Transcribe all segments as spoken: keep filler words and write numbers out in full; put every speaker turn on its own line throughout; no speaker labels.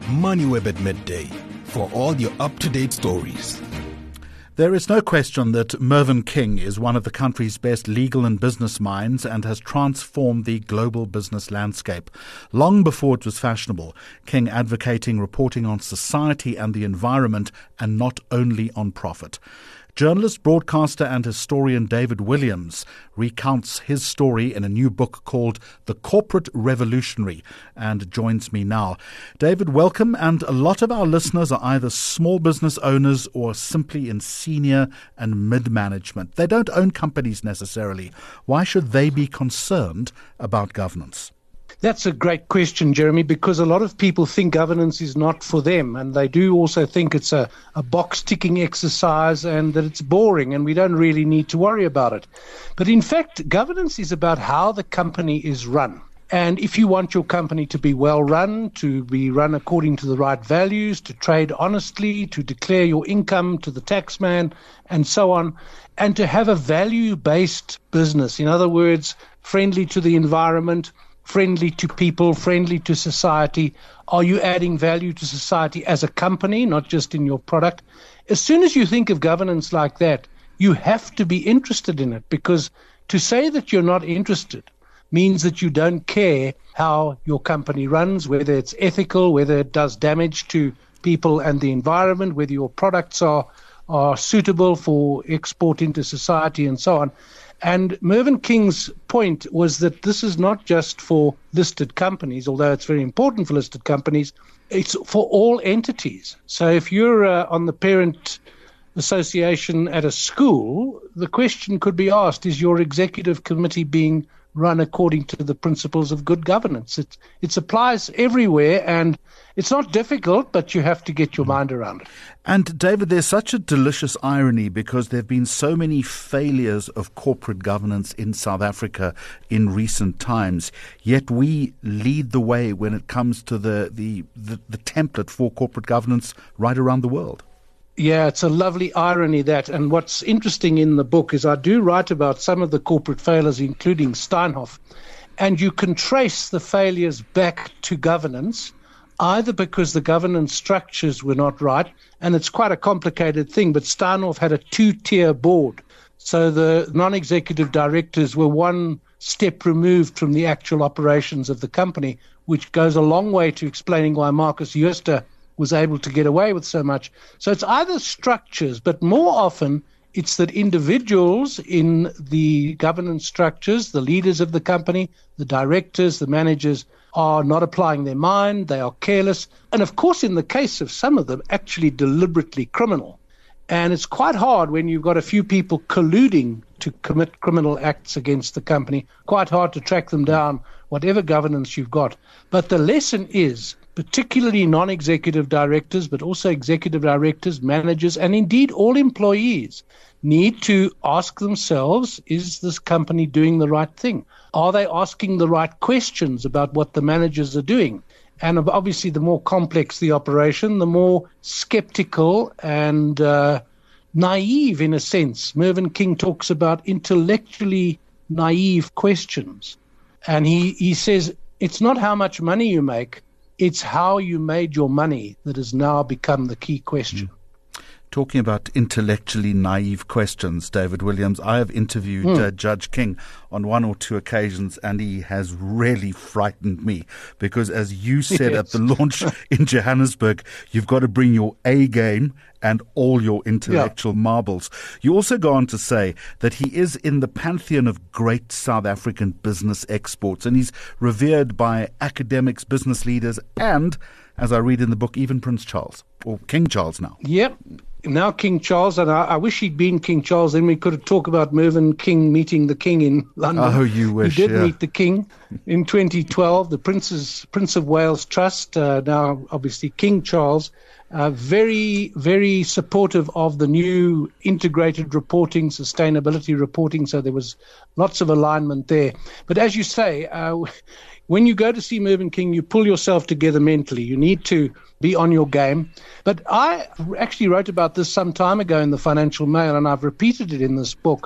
MoneyWeb at midday for all your up-to-date stories.
There is no question that Mervyn King is one of the country's best legal and business minds and has transformed the global business landscape. Long before it was fashionable, King advocating reporting on society and the environment and not only on profit. Journalist, broadcaster and historian David Williams recounts his story in a new book called The Corporate Revolutionary and joins me now. David, welcome. And a lot of our listeners are either small business owners or simply in senior and mid-management. They don't own companies necessarily. Why should they be concerned about governance?
That's a great question, Jeremy, because a lot of people think governance is not for them, and they do also think it's a, a box-ticking exercise and that it's boring and we don't really need to worry about it. But in fact, governance is about how the company is run. And if you want your company to be well run, to be run according to the right values, to trade honestly, to declare your income to the taxman, and so on, and to have a value-based business, in other words, friendly to the environment, friendly to people, friendly to society? Are you adding value to society as a company, not just in your product? As soon as you think of governance like that, you have to be interested in it, because to say that you're not interested means that you don't care how your company runs, whether it's ethical, whether it does damage to people and the environment, whether your products are, are suitable for export into society and so on. And Mervyn King's point was that this is not just for listed companies, although it's very important for listed companies. It's for all entities. So if you're uh, on the parent association at a school, the question could be asked, is your executive committee being run according to the principles of good governance? It, it applies everywhere, and it's not difficult, but you have to get your mind around it.
And David, there's such a delicious irony because there have been so many failures of corporate governance in South Africa in recent times, yet we lead the way when it comes to the, the, the, the template for corporate governance right around the world.
Yeah, it's a lovely irony, that. And what's interesting in the book is I do write about some of the corporate failures, including Steinhoff, and you can trace the failures back to governance, either because the governance structures were not right, and it's quite a complicated thing, but Steinhoff had a two-tier board. So the non-executive directors were one step removed from the actual operations of the company, which goes a long way to explaining why Marcus Jooste was able to get away with so much. So it's either structures, but more often it's that individuals in the governance structures, the leaders of the company, the directors, the managers, are not applying their mind, they are careless, and of course in the case of some of them, actually deliberately criminal. And it's quite hard when you've got a few people colluding to commit criminal acts against the company, quite hard to track them down, whatever governance you've got. But the lesson is, particularly non-executive directors, but also executive directors, managers, and indeed all employees need to ask themselves, is this company doing the right thing? Are they asking the right questions about what the managers are doing? And obviously, the more complex the operation, the more skeptical and uh, naive, in a sense. Mervyn King talks about intellectually naive questions. And he, he says, it's not how much money you make, it's how you made your money that has now become the key question. Mm.
Talking about intellectually naive questions, David Williams, I have interviewed mm. uh, Judge King on one or two occasions, and he has really frightened me because, as you said yes. at the launch in Johannesburg, you've got to bring your A game and all your intellectual yeah. marbles. You also go on to say that he is in the pantheon of great South African business exports, and he's revered by academics, business leaders, and, as I read in the book, even Prince Charles, or King Charles now.
Yep. Now King Charles, and I, I wish he'd been King Charles, then we could have talked about Mervyn King meeting the King in London.
Oh, you wish,
He did
yeah.
meet the King in twenty twelve, the Prince's, Prince of Wales Trust, uh, now obviously King Charles, uh, very, very supportive of the new integrated reporting, sustainability reporting, so there was lots of alignment there. But as you say, uh, when you go to see Mervyn King, you pull yourself together mentally. You need to be on your game. But I actually wrote about this some time ago in the Financial Mail, and I've repeated it in this book.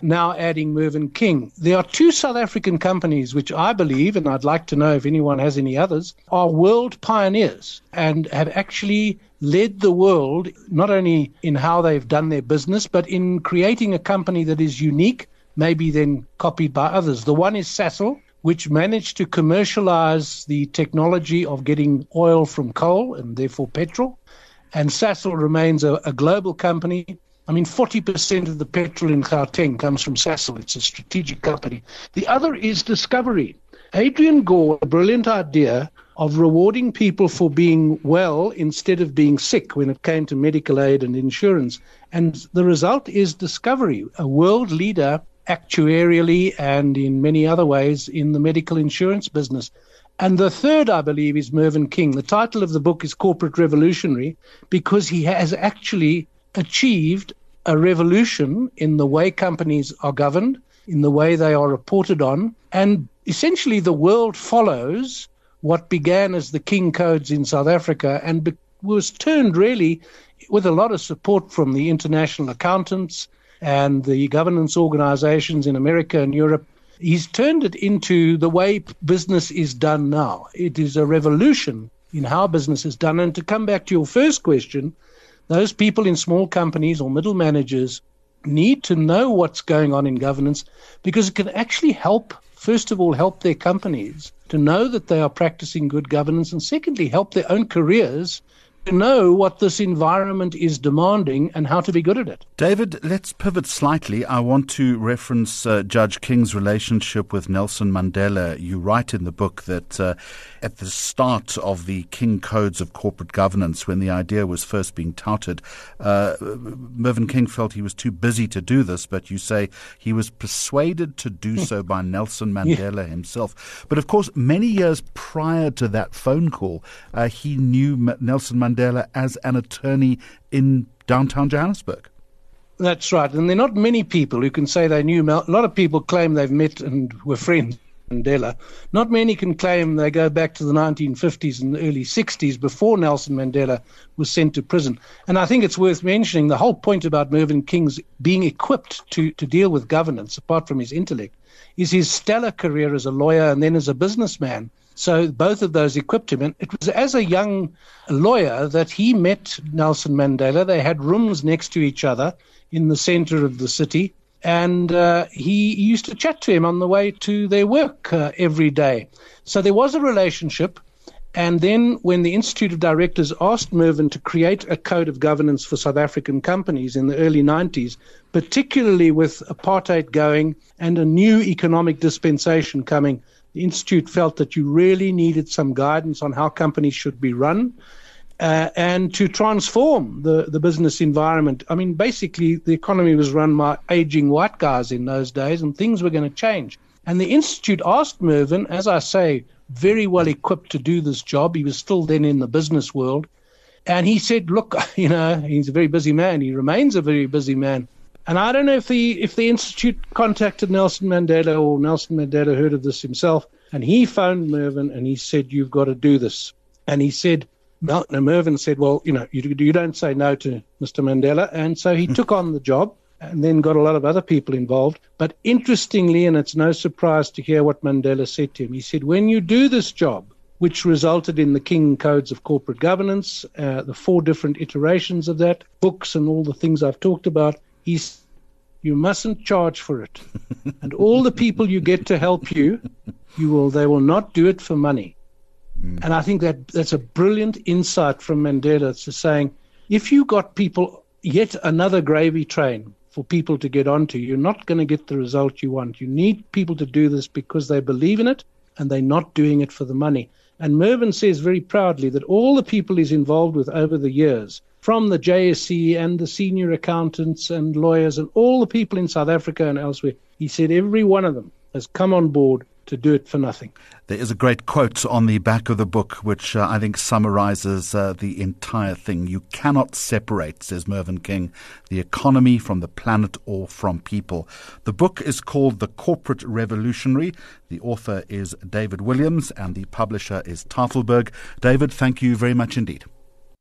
now adding Mervyn King. There are two South African companies which I believe, and I'd like to know if anyone has any others, are world pioneers and have actually led the world, not only in how they've done their business, but in creating a company that is unique, maybe then copied by others. The one is Sasol, which managed to commercialize the technology of getting oil from coal and therefore petrol. And Sasol remains a, a global company. I mean, forty percent of the petrol in Gauteng comes from Sasol. It's a strategic company. The other is Discovery. Adrian Gore, a brilliant idea of rewarding people for being well instead of being sick when it came to medical aid and insurance. And the result is Discovery, a world leader actuarially and in many other ways in the medical insurance business. And the third, I believe, is Mervyn King. The title of the book is Corporate Revolutionary because he has actually achieved a revolution in the way companies are governed, in the way they are reported on, and essentially the world follows what began as the King Codes in South Africa and be- was turned really with a lot of support from the international accountants and the governance organizations in America and Europe. He's turned it into the way business is done now. It is a revolution in how business is done. And to come back to your first question, those people in small companies or middle managers need to know what's going on in governance because it can actually help, first of all, help their companies to know that they are practicing good governance, and secondly, help their own careers to know what this environment is demanding and how to be good at it.
David, let's pivot slightly. I want to reference uh, Judge King's relationship with Nelson Mandela. You write in the book that uh, at the start of the King Codes of Corporate Governance, when the idea was first being touted, uh, Mervyn King felt he was too busy to do this, but you say he was persuaded to do so by Nelson Mandela yeah. himself. But of course, many years prior to that phone call, uh, he knew M- Nelson Mandela Mandela as an attorney in downtown Johannesburg.
That's right. And there are not many people who can say they knew. A lot of people claim they've met and were friends with Mandela. Not many can claim they go back to the nineteen fifties and the early sixties before Nelson Mandela was sent to prison. And I think it's worth mentioning the whole point about Mervyn King's being equipped to, to deal with governance, apart from his intellect, is his stellar career as a lawyer and then as a businessman. So both of those equipped him. And it was as a young lawyer that he met Nelson Mandela. They had rooms next to each other in the center of the city. And uh, he used to chat to him on the way to their work uh, every day. So there was a relationship. And then when the Institute of Directors asked Mervyn to create a code of governance for South African companies in the early nineties, particularly with apartheid going and a new economic dispensation coming, the Institute felt that you really needed some guidance on how companies should be run uh, and to transform the, the business environment. I mean, basically, the economy was run by aging white guys in those days, and things were going to change. And the Institute asked Mervyn, as I say, very well equipped to do this job. He was still then in the business world. And he said, look, you know, he's a very busy man. He remains a very busy man. And I don't know if the if the Institute contacted Nelson Mandela or Nelson Mandela heard of this himself. And he phoned Mervyn and he said, you've got to do this. And he said, no, no, Mervyn said, well, you know, you, you don't say no to Mister Mandela. And so he took on the job and then got a lot of other people involved. But interestingly, and it's no surprise to hear what Mandela said to him, he said, when you do this job, which resulted in the King Codes of Corporate Governance, uh, the four different iterations of that, books and all the things I've talked about, he's, you mustn't charge for it. And all the people you get to help you, you will, they will not do it for money. Mm. And I think that that's a brilliant insight from Mandela to saying, if you got people, yet another gravy train for people to get onto, you're not going to get the result you want. You need people to do this because they believe in it and they're not doing it for the money. And Mervyn says very proudly that all the people he's involved with over the years, from the J S C and the senior accountants and lawyers and all the people in South Africa and elsewhere, he said every one of them has come on board to do it for nothing.
There is a great quote on the back of the book which uh, I think summarizes uh, the entire thing. You cannot separate, says Mervyn King, the economy from the planet or from people. The book is called The Corporate Revolutionary. The author is David Williams and the publisher is Tafelberg. David, thank you very much indeed.